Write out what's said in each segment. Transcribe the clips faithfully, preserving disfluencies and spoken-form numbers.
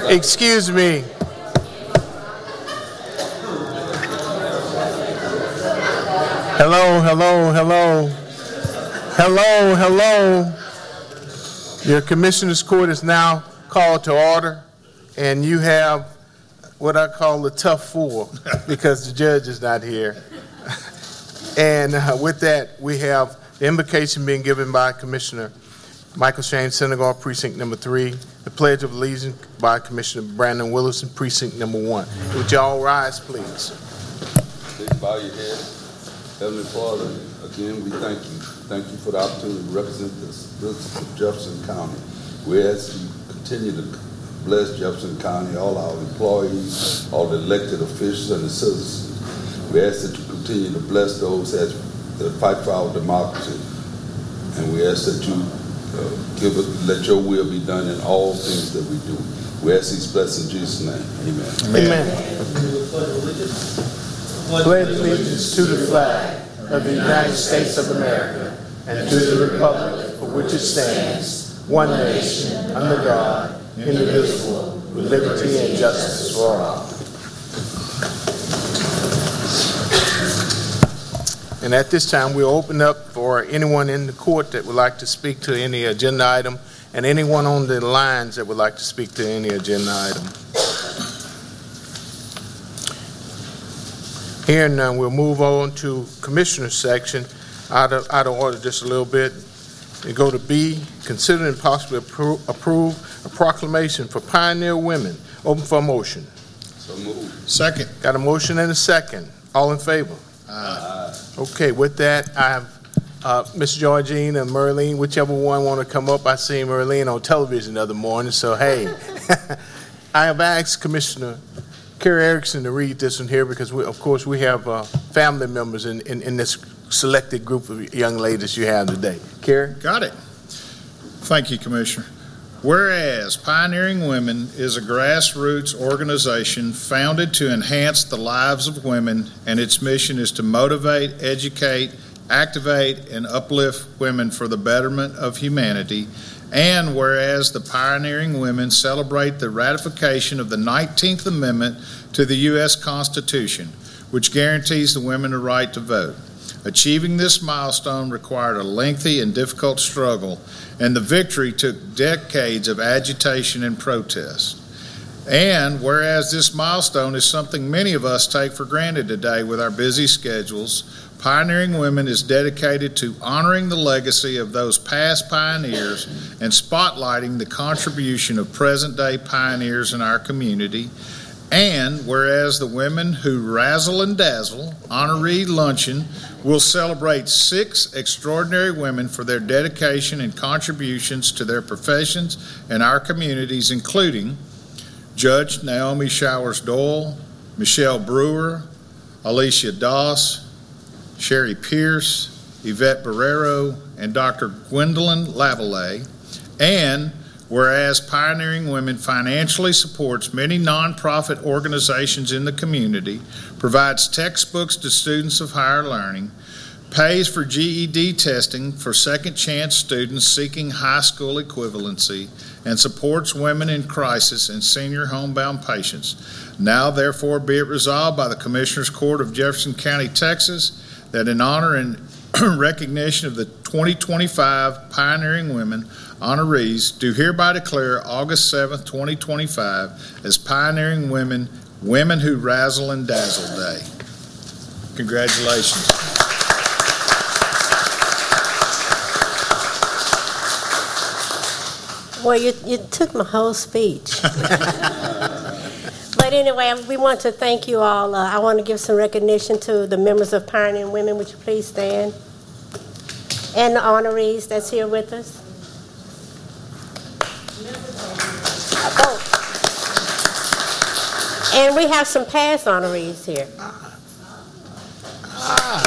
Excuse me. Hello, hello, hello. Hello, hello. Your Commissioner's Court is now called to order, and you have what I call the tough four because the judge is not here. And uh, with that, we have the invocation being given by Commissioner Michael Shane, Senegal, Precinct Number Three. The Pledge of Allegiance by Commissioner Brandon Willison, Precinct Number One. Would y'all rise, please? Please bow your head. Heavenly Father, again, we thank you. Thank you for the opportunity to represent the citizens of Jefferson County. We ask you to continue to bless Jefferson County, all our employees, all the elected officials, and the citizens. We ask that you continue to bless those that fight for our democracy. And we ask that you uh, give it, let your will be done in all things that we do. We ask these blessings in Jesus' name. Amen. Amen. Pledge allegiance to the flag of the United States of America and to the republic for which it stands, one nation, under God, indivisible, with liberty and justice for all. And at this time, we'll open up for anyone in the court that would like to speak to any agenda item, and anyone on the lines that would like to speak to any agenda item. Hearing none, we'll move on to Commissioner's section. Out of, out of order just a little bit. We go to B, consider and possibly appro approve a proclamation for pioneer women. Open for a motion. So moved. Second. Got a motion and a second. All in favor? Aye. Okay, with that, I have uh, Miss Georgine and Merlene, whichever one want to come up. I seen Merlene on television the other morning, so hey. I have asked Commissioner Carrie Erickson to read this one here because, we, of course, we have uh, family members in, in, in this selected group of young ladies you have today. Carrie? Got it. Thank you, Commissioner. Whereas Pioneering Women is a grassroots organization founded to enhance the lives of women, and its mission is to motivate, educate, activate, and uplift women for the betterment of humanity. And whereas the Pioneering Women celebrate the ratification of the nineteenth Amendment to the U S Constitution, which guarantees the women the right to vote. Achieving this milestone required a lengthy and difficult struggle, and the victory took decades of agitation and protest. And whereas this milestone is something many of us take for granted today with our busy schedules, Pioneering Women is dedicated to honoring the legacy of those past pioneers and spotlighting the contribution of present-day pioneers in our community. And whereas the Women Who Razzle and Dazzle honoree luncheon will celebrate six extraordinary women for their dedication and contributions to their professions and our communities, including Judge Naomi Showers Doyle, Michelle Brewer, Alicia Doss, Sherry Pierce, Yvette Barrero, and Doctor Gwendolyn Lavallee. And whereas Pioneering Women financially supports many nonprofit organizations in the community, provides textbooks to students of higher learning, pays for G E D testing for second chance students seeking high school equivalency, and supports women in crisis and senior homebound patients. Now, therefore, be it resolved by the Commissioner's Court of Jefferson County, Texas, that in honor and recognition of the twenty twenty-five Pioneering Women honorees, do hereby declare August seventh, twenty twenty-five as Pioneering Women, Women Who Razzle and Dazzle Day. Congratulations. Well, you, you took my whole speech. But anyway, we want to thank you all. Uh, I want to give some recognition to the members of Pioneering Women. Would you please stand? And the honorees that's here with us. Oh. And we have some past honorees here. Ah.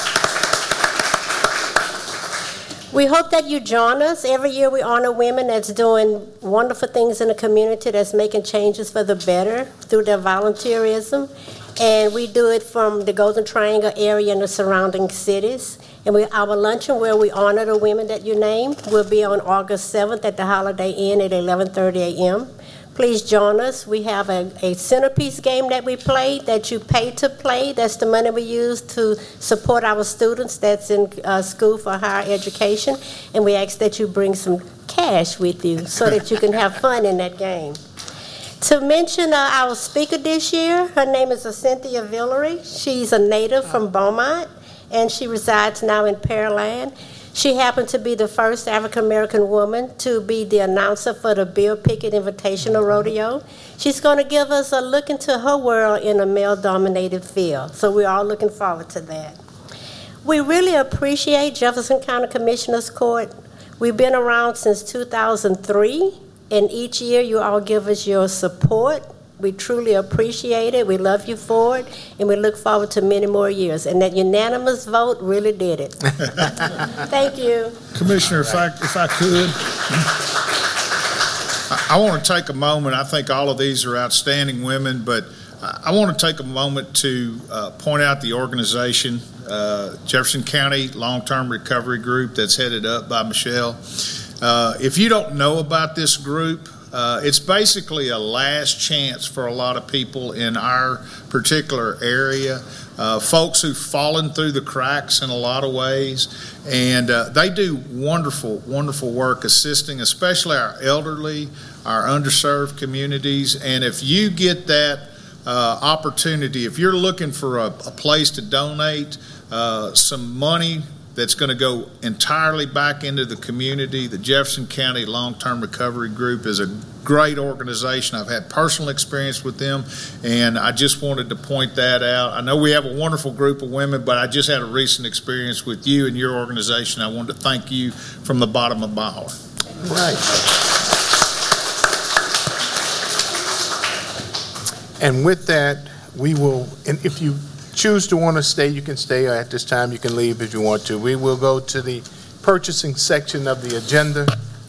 We hope that you join us. Every year we honor women that's doing wonderful things in the community, that's making changes for the better through their volunteerism. And we do it from the Golden Triangle area and the surrounding cities. And we, our luncheon where we honor the women that you named will be on August seventh at the Holiday Inn at eleven thirty a m please join us. We have a, a centerpiece game that we play that you pay to play. That's the money we use to support our students that's in uh, school for higher education. And we ask that you bring some cash with you so that you can have fun in that game. To mention uh, our speaker this year, her name is Cynthia Villery. She's a native from Beaumont, and she resides now in Pearland. She happened to be the first African-American woman to be the announcer for the Bill Pickett Invitational Rodeo. She's going to give us a look into her world in a male-dominated field, so we're all looking forward to that. We really appreciate Jefferson County Commissioners Court. We've been around since two thousand three, and each year you all give us your support. We truly appreciate it. We love you for it, and we look forward to many more years. And that unanimous vote really did it. Thank you. Commissioner, if I, if I could, I, I want to take a moment. I think all of these are outstanding women, but I, I want to take a moment to uh, point out the organization, uh, Jefferson County Long-Term Recovery Group, that's headed up by Michelle. Uh, if you don't know about this group, Uh, it's basically a last chance for a lot of people in our particular area, uh, folks who've fallen through the cracks in a lot of ways, and uh, they do wonderful, wonderful work assisting especially our elderly, our underserved communities. And if you get that uh, opportunity, if you're looking for a, a place to donate uh, some money that's going to go entirely back into the community, the Jefferson County Long-Term Recovery Group is a great organization. I've had personal experience with them, and I just wanted to point that out. I know we have a wonderful group of women, but I just had a recent experience with you and your organization. I wanted to thank you from the bottom of my heart. Right. And with that, we will, and if you choose to want to stay, you can stay. At this time, you can leave if you want to. We will go to the purchasing section of the agenda.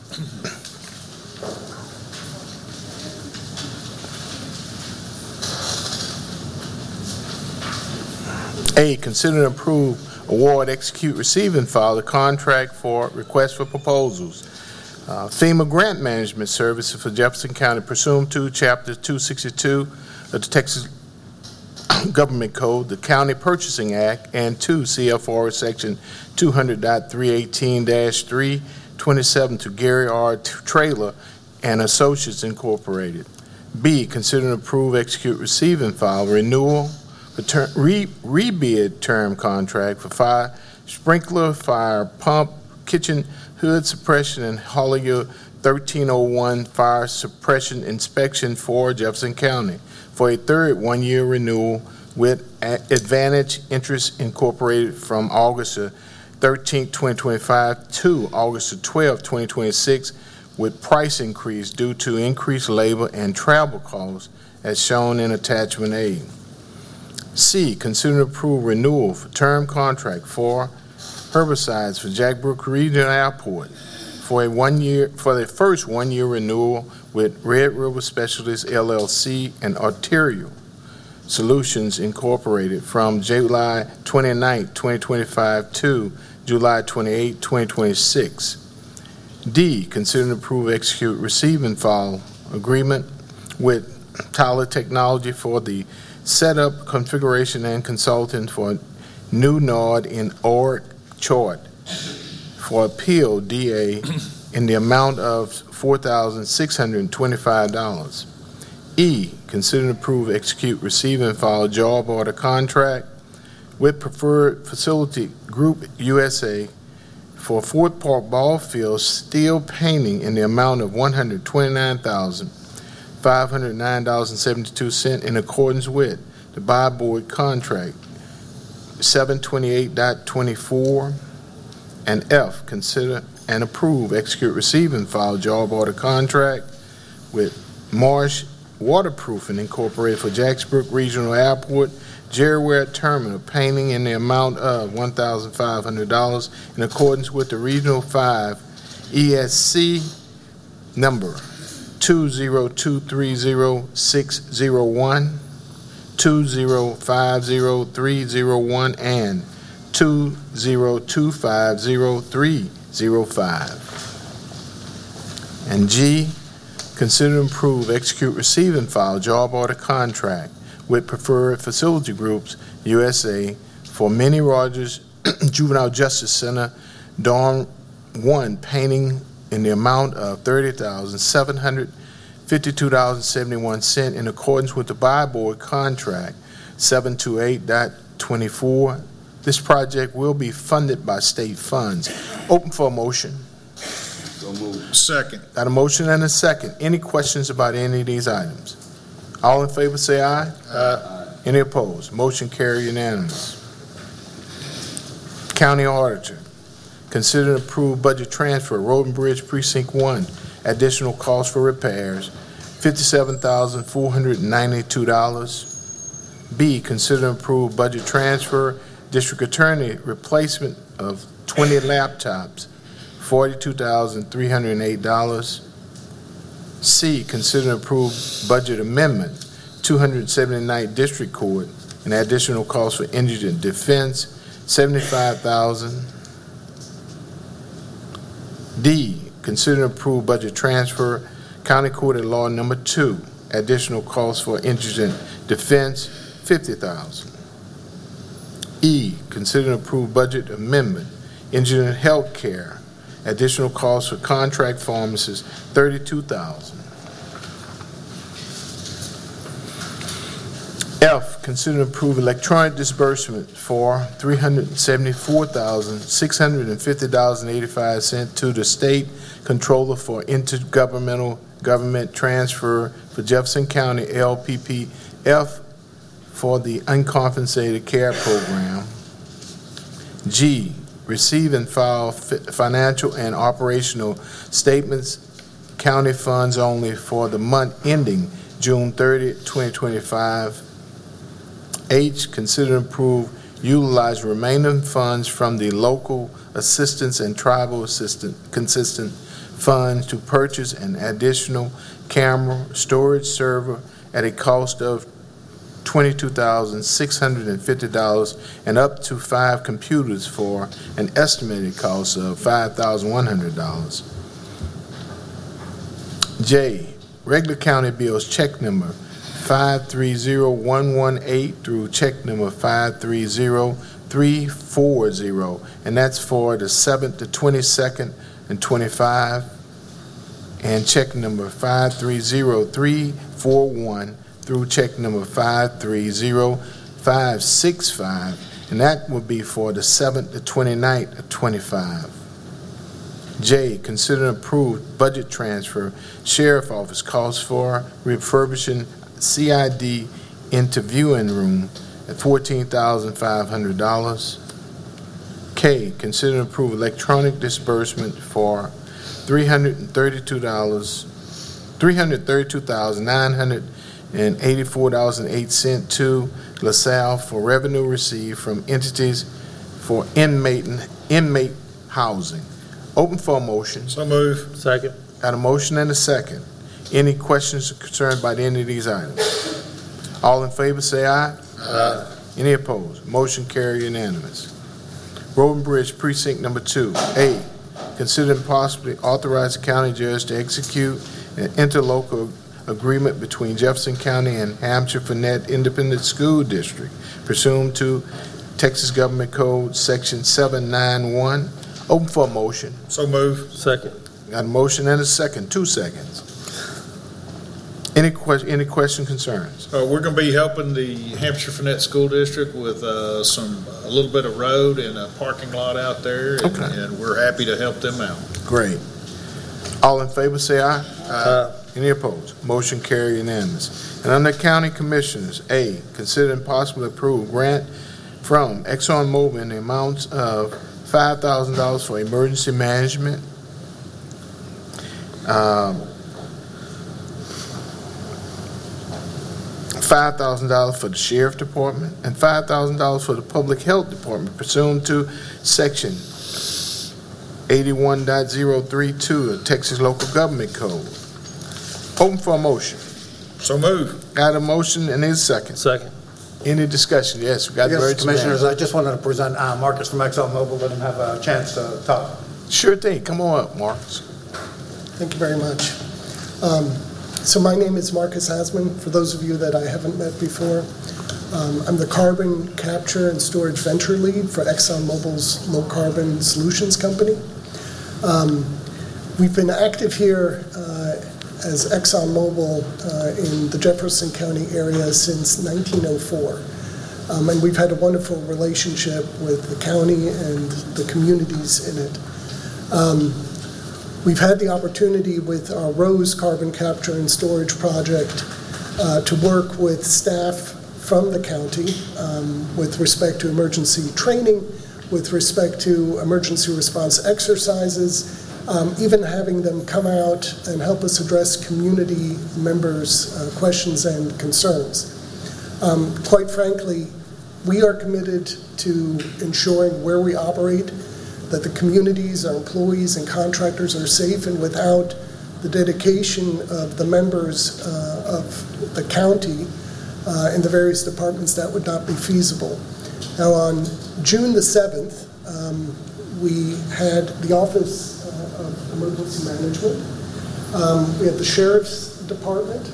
A, consider and approve, award, execute, receive, and file a contract for request for proposals. Uh, FEMA Grant Management Services for Jefferson County pursuant to Chapter two sixty-two of the Texas Government Code, the County Purchasing Act, and two C F R Section two hundred point three eighteen dash three twenty-seven to Gary R. Traylor and Associates Incorporated. B, consider and approve, execute, receive, and file renewal, return, re, rebid term contract for fire sprinkler, fire pump, kitchen hood suppression, and Hollier thirteen oh one fire suppression inspection for Jefferson County for a third one-year renewal with Advantage Interest Incorporated from August thirteenth, twenty twenty-five to August twelfth, twenty twenty-six, with price increase due to increased labor and travel costs as shown in Attachment A. C, consider and approve renewal for term contract for herbicides for Jack Brook Regional Airport for a one-year, for the first one-year renewal with Red River Specialties L L C and Arterial Solutions Incorporated from July twenty-ninth, twenty twenty-five to July twenty-eighth, twenty twenty-six. D, consider and approve, execute, receive, and file agreement with Tyler Technology for the setup, configuration, and consulting for new node in org chart for appeal D A in the amount of four thousand six hundred twenty-five dollars. E, consider and approve, execute, receive, and file job order contract with Preferred Facility Group U S A for Fort Park Ball Field steel painting in the amount of one hundred twenty-nine thousand five hundred nine dollars and seventy-two cents in accordance with the buy board contract seven twenty-eight twenty-four. And F, consider and approve, execute, receive, and file job order contract with Marsh Waterproofing Incorporated for Jacksbrook Regional Airport, Jerry Ware Terminal, painting in the amount of one thousand five hundred dollars in accordance with the Regional five E S C number two zero two three zero six zero one, two zero five zero three zero one, and two zero two five zero three zero five. And G, Consider and approve, execute, receive, and file job order contract with Preferred Facility Groups U S A for Minnie Rogers Juvenile Justice Center Dorm One painting in the amount of thirty thousand seven hundred fifty-two dollars and seventy-one cents in accordance with the buy board contract seven two eight twenty-four. This project will be funded by state funds. Open for a motion. So moved. Second. Got a motion and a second. Any questions about any of these items? All in favor say aye. Aye. Any opposed? Motion carried unanimous. County Auditor. Consider and approve budget transfer, Road and Bridge Precinct one, additional cost for repairs, fifty-seven thousand four hundred ninety-two dollars. B, consider and approve budget transfer, District Attorney replacement of twenty laptops, forty-two thousand three hundred eight dollars. C, consider and approve budget amendment, two hundred seventy-ninth District Court, an additional cost for indigent defense, seventy-five thousand dollars. D, consider and approve budget transfer, County Court at Law Number Two, additional cost for indigent defense, fifty thousand dollars. E, consider and approve budget amendment, indigent health care, additional cost for contract pharmacists, thirty-two thousand dollars. F, consider and approve electronic disbursement for three hundred seventy-four thousand six hundred fifty dollars and eighty-five cents to the State Controller for Intergovernmental Government Transfer for Jefferson County L P P F for the Uncompensated Care Program. G, receive and file financial and operational statements, county funds only for the month ending June thirtieth, twenty twenty-five. H, consider and approve utilize remaining funds from the local assistance and tribal assistant consistent funds to purchase an additional camera storage server at a cost of twenty-two thousand six hundred fifty dollars and up to five computers for an estimated cost of five thousand one hundred dollars. J, regular county bills check number five three zero one one eight through check number five three zero three four zero, and that's for the seventh, the twenty-second, and twenty-five, and check number five three zero three four one through check number five three zero five six five, and that would be for the seventh, the twenty-ninth, of twenty-five. J, consider and approve budget transfer, Sheriff Office costs for refurbishing C I D interviewing room at fourteen thousand five hundred dollars. K, consider and approve electronic disbursement for three hundred thirty-two thousand nine hundred eighty-four dollars and eight cents to LaSalle for revenue received from entities for inmate inmate housing. Open for a motion. So move. Second. Got a motion and a second. Any questions or concerns about any of these items? All in favor say aye. Aye. Any opposed? Motion carried unanimous. Road and Bridge Precinct Number Two. A, consider and possibly authorize the county judge to execute an interlocal agreement between Jefferson County and Hampshire Fannett Independent School District pursuant to Texas Government Code Section seven ninety-one. Open for a motion. So move. Second. Got a motion and a second. Two seconds. Any question, any question, concerns? Uh, we're going to be helping the Hampshire Fannett School District with uh, some a little bit of road and a parking lot out there, and, Okay. and we're happy to help them out. Great. All in favor say aye. Aye. Any opposed? Motion carried unanimous. And under County Commissioners, A, consider and possibly approve grant from ExxonMobil in the amount of five thousand dollars for emergency management. Um, five thousand dollars for the Sheriff Department and five thousand dollars for the Public Health Department pursuant to Section eighty-one point zero three two of Texas Local Government Code. Open for a motion. So move. Got a motion and a second. Second. Any discussion? Yes, we got the Yes, emergency Commissioners, management. I just wanted to present uh, Marcus from ExxonMobil, let him have a chance to talk. Sure thing. Come on up, Marcus. Thank you very much. Um, so my name is Marcus Hasman, for those of you that I haven't met before. Um, I'm the Carbon Capture and Storage Venture Lead for ExxonMobil's Low Carbon Solutions Company. Um, we've been active here uh, as ExxonMobil uh, in the Jefferson County area since nineteen oh four. Um, and we've had a wonderful relationship with the county and the communities in it. Um, we've had the opportunity with our Rose Carbon Capture and Storage Project uh, to work with staff from the county um, with respect to emergency training, with respect to emergency response exercises, um, even having them come out and help us address community members' uh, questions and concerns. Um, quite frankly, we are committed to ensuring where we operate, that the communities, our employees and contractors are safe, and without the dedication of the members uh, of the county uh, and the various departments, that would not be feasible. Now, on June the seventh, um, we had the Office uh, of Emergency Management, um, we had the Sheriff's Department,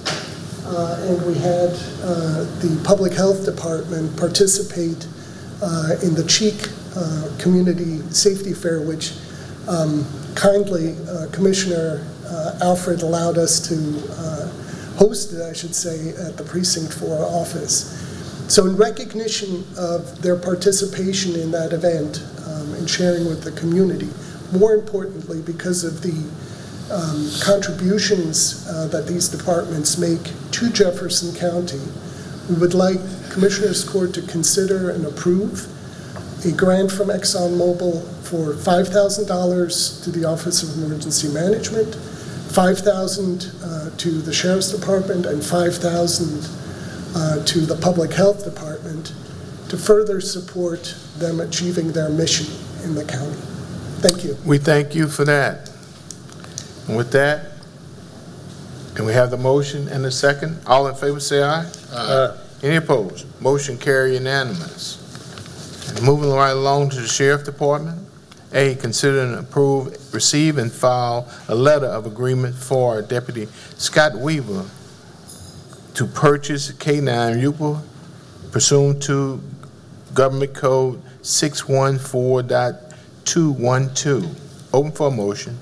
Uh, and we had uh, the Public Health Department participate uh, in the Cheek uh, Community Safety Fair, which um, kindly uh, Commissioner uh, Alfred allowed us to uh, host it, I should say, at the Precinct four office. So in recognition of their participation in that event um, and sharing with the community, more importantly, because of the Um, contributions uh, that these departments make to Jefferson County, we would like Commissioners Court to consider and approve a grant from ExxonMobil for five thousand dollars to the Office of Emergency Management, five thousand dollars uh, to the Sheriff's Department, and five thousand dollars uh, to the Public Health Department to further support them achieving their mission in the county. Thank you. We thank you for that. And with that, can we have the motion and the second? All in favor say aye. Aye. Any opposed? Motion carry unanimous. And moving right along to the Sheriff Department. A, consider and approve, receive and file a letter of agreement for Deputy Scott Weaver to purchase K nine Uper pursuant to Government Code six one four point two one two. Open for a motion.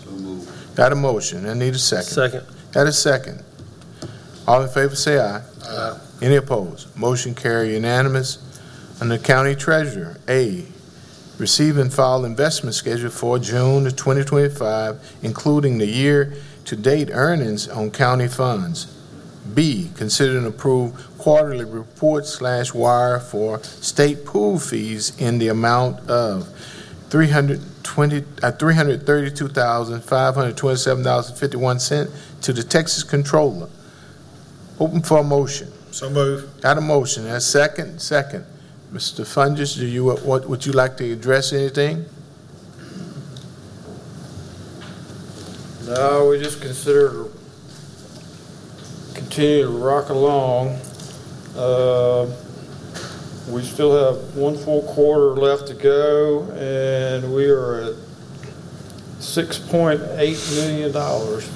Got a motion. I need a second. Second. Got a second. All in favor say aye. Aye. Any opposed? Motion carry unanimous. Under County Treasurer, A, receive and file investment schedule for June of twenty twenty-five, including the year-to-date earnings on county funds. B, consider and approve quarterly report slash wire for state pool fees in the amount of three hundred twenty, uh, three hundred thirty-two thousand five hundred twenty-seven dollars and fifty-one cents to the Texas Controller. Open for a motion. So move. Got a motion. And a second? Second. Mister Funges, do you, what, would you like to address anything? No, we just consider to continue to rock along. Uh, We still have one full quarter left to go, and we are at six point eight million dollars.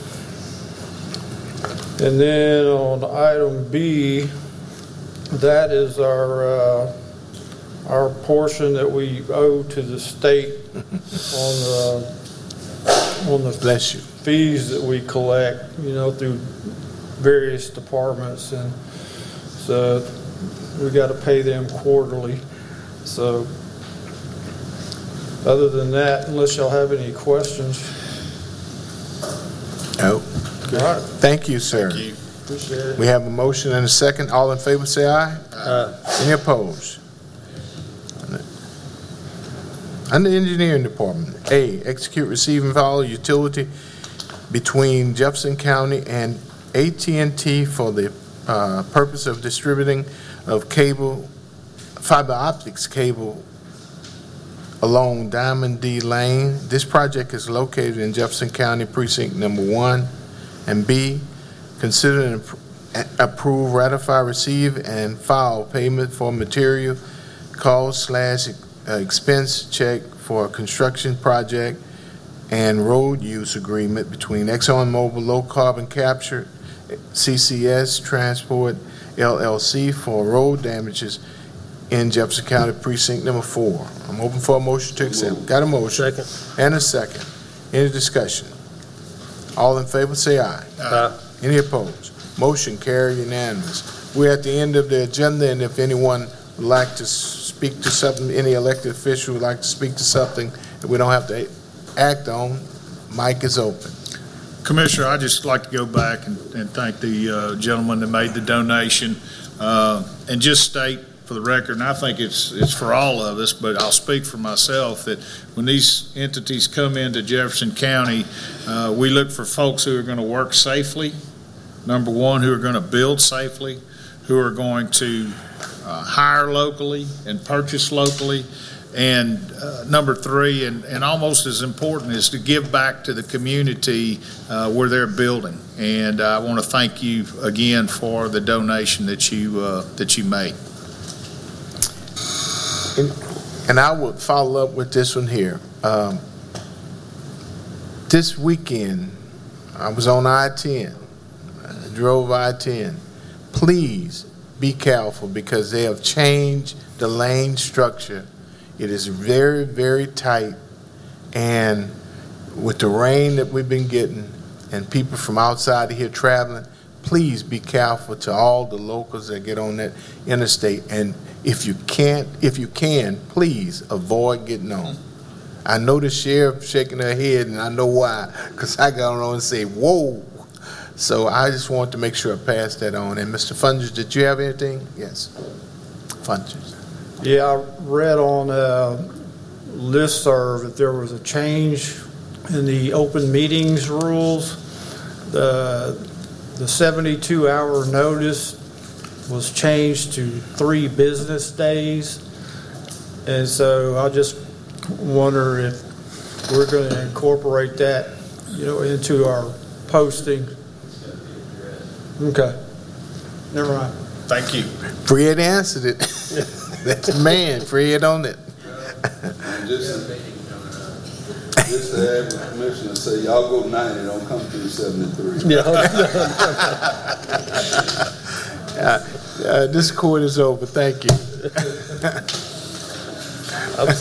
And then on item B, that is our uh, our portion that we owe to the state on the on the Bless you. fees that we collect, you know, through various departments, and so we got to pay them quarterly. So other than that, unless y'all have any questions. No. All right. Thank you, sir. Thank you. Appreciate it. We have a motion and a second. All in favor say aye. Uh, Any opposed? Under Engineering Department, A, execute, receive, and file utility between Jefferson County and A T and T for the uh, purpose of distributing of cable, fiber optics cable along Diamond D Lane. This project is located in Jefferson County Precinct Number One. And B, consider and appro- approve, ratify, receive, and file payment for material cost slash uh, expense check for a construction project and road use agreement between ExxonMobil Low Carbon Capture, C C S Transport, L L C for road damages in Jefferson County Precinct Number Four. I'm open for a motion to accept. Got a motion? Second. And a second. Any discussion? All in favor, say aye. Aye. Any opposed? Motion carried unanimous. We're at the end of the agenda, and if anyone would like to speak to something, any elected official would like to speak to something that we don't have to act on, mic is open. Commissioner, I'd just like to go back and, and thank the uh, gentleman that made the donation, uh, and just state for the record, and I think it's it's for all of us, but I'll speak for myself, that when these entities come into Jefferson County, uh, we look for folks who are going to work safely, number one, who are going to build safely, who are going to uh, hire locally and purchase locally, and uh, number three, and, and almost as important, is to give back to the community uh, where they're building. And I want to thank you again for the donation that you uh, that you made. And, and I would follow up with this one here. Um, this weekend, I was on I ten. I drove I ten. Please be careful, because they have changed the lane structure. It is very, very tight, and with the rain that we've been getting and people from outside of here traveling, please be careful to all the locals that get on that interstate. And if you can't, if you can, please avoid getting on. I know the sheriff shaking her head, and I know why, because I got on and say, whoa. So I just want to make sure I pass that on. And Mister Funges, did you have anything? Yes. Funges. Yeah, I read on uh, listserv that there was a change in the open meetings rules. The the seventy-two hour notice was changed to three business days, and so I just wonder if we're going to incorporate that, you know, into our posting. Okay, never mind. Thank you. Fred answered it. That's the man. Fred on it. And just, just to add with the commissioner, say y'all go ninety, don't come through seventy-three. Yeah. uh, uh, this court is over. Thank you.